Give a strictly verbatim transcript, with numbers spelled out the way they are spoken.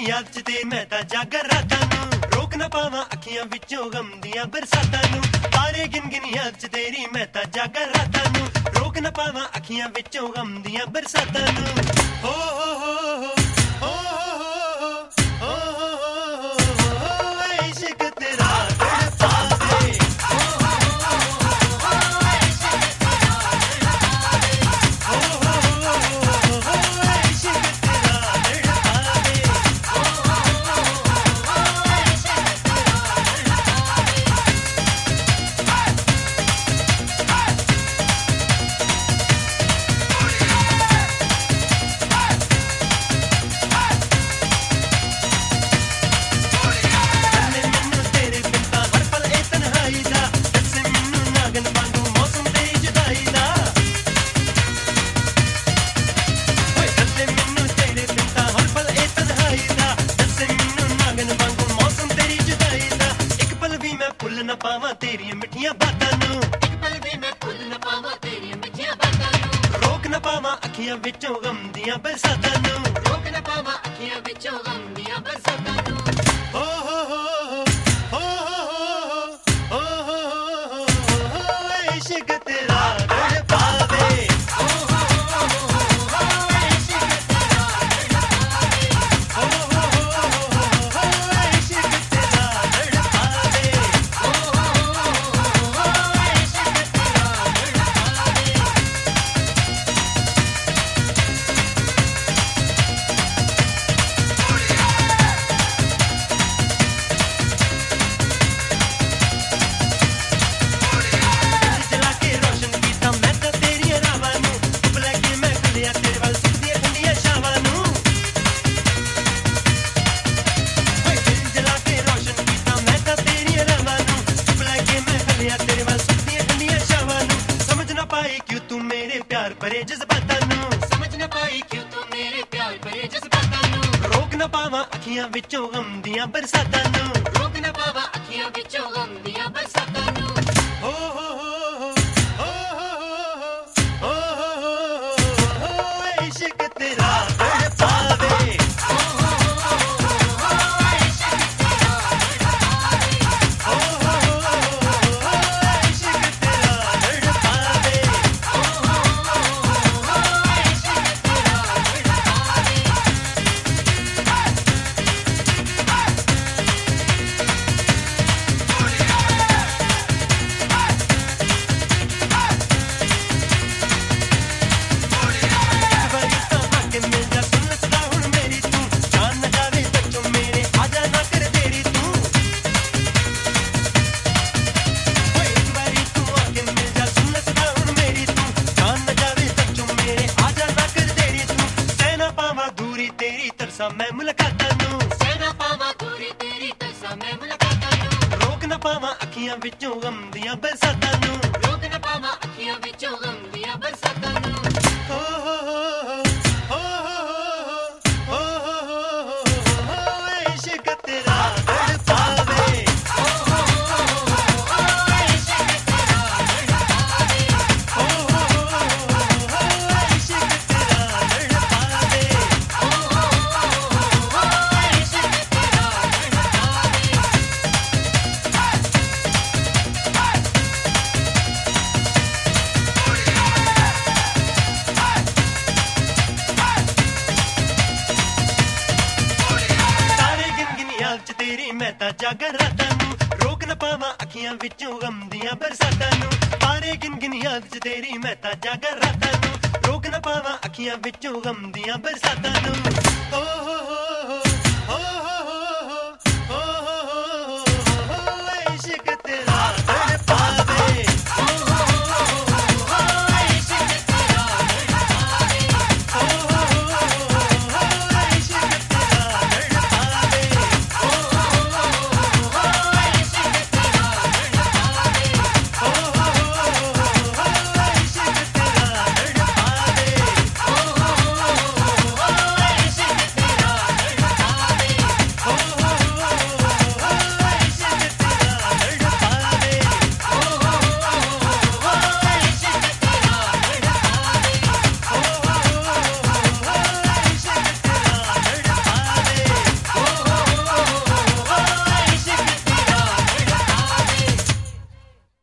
याद च ते मैं तां जागर रातां नूं रोक ना पावां अखियां विचों गम दियां बरसातां नूं तारे गिन गिन याद च तेरी मैं तां जागर रातां नूं रोक ना पावां अखियां विचों गम दियां बरसातां नूं हो हो हो हो हो हो हो इश्क तेरा तड़पावे हो हो हो हो इश्क तेरा तड़पावे हो हो हो हो इश्क तेरा तड़पावे हो हो हो हो इश्क ना पावां तेरियां मिठियां बातां नूं इक पल भी मैं भुल ना पावां तेरियां मिठियां बातां नूं रोक ना पावां अखियां विचों गम दियां बरसातां नूं रोक ना पावां अखियां विचों गम दियां बरसातां नूं हो हो हो हो हो हो हो हो इश्क तेरा तड़पावे हो हो हो हो इश्क तेरा तड़पावे हो हो हो हो इश्क तेरा तड़पावे भरे जज्बातां नूं समझ ना पाई क्यों तू मेरे प्यार भरे जज्बातां नूं रोक ना पावां अखियां विचों गम दियां बरसातां नूं रोक ना पावां अखियां विचों गम दियां बरसातां नूं हो हो हो हो हो हो हो इश्क तेरा तड़पावे हो हो हो हो इश्क तेरा तड़पावे हो हो हो हो इश्क तेरा तड़पावे हो हो मैं मुलाकातां नूं सहना पावां दूरी तेरी तरसा मैं मुलाकातां नूं रोक ना पावां अखियां विचों गम दियां बरसातां नूं रोक ना पावां अखियां विचों गम दियां बरसातां नूं हो हो हो हो हो हो इश्क तेरा तड़पावे हो हो हो इश्क तेरा तड़पावे हो हो हो इश्क तेरा तड़पावे हो हो तेरी मैं तां जागर रातां नूं रोक ना पावां अखियां विचों गम दियां बरसातां नूं तारे गिन गिन याद च तेरी मैं तां जागर रातां नूं रोक ना पावां अखियां विचों गम दियां बरसातां नूं